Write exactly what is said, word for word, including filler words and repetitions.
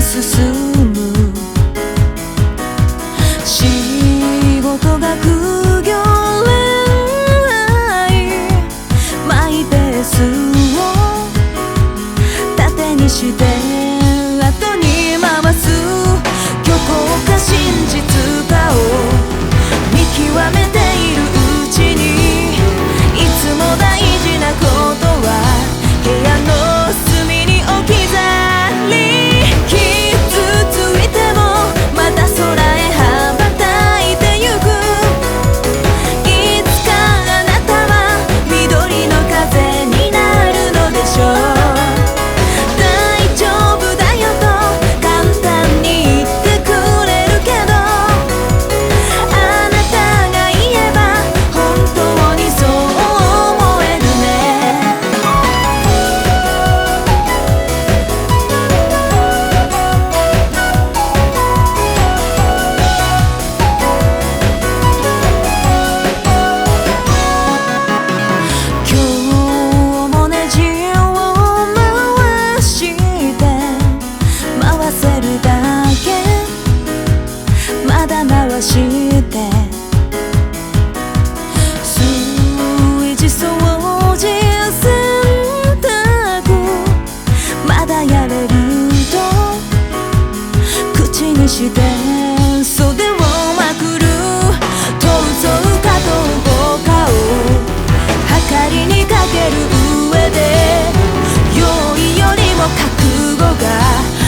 進む。仕事が苦行恋愛マイペースを盾にして後に回す。虚構か真実かを見極めているうちに、いつも大事なことは部屋の隅に置き去り。傷ついてもまた空へ羽ばたいてゆく。いつかあなたは緑の風になるのでしょう。大丈夫だよと簡単に言ってくれるけど、あなたが言えば本当にそう思えるね。今日もネジを回して回せるだけまだ回して数字掃除洗濯まだやれると口にして袖をまくる。通そうかどうかを計りにかける上で用意よりも覚悟が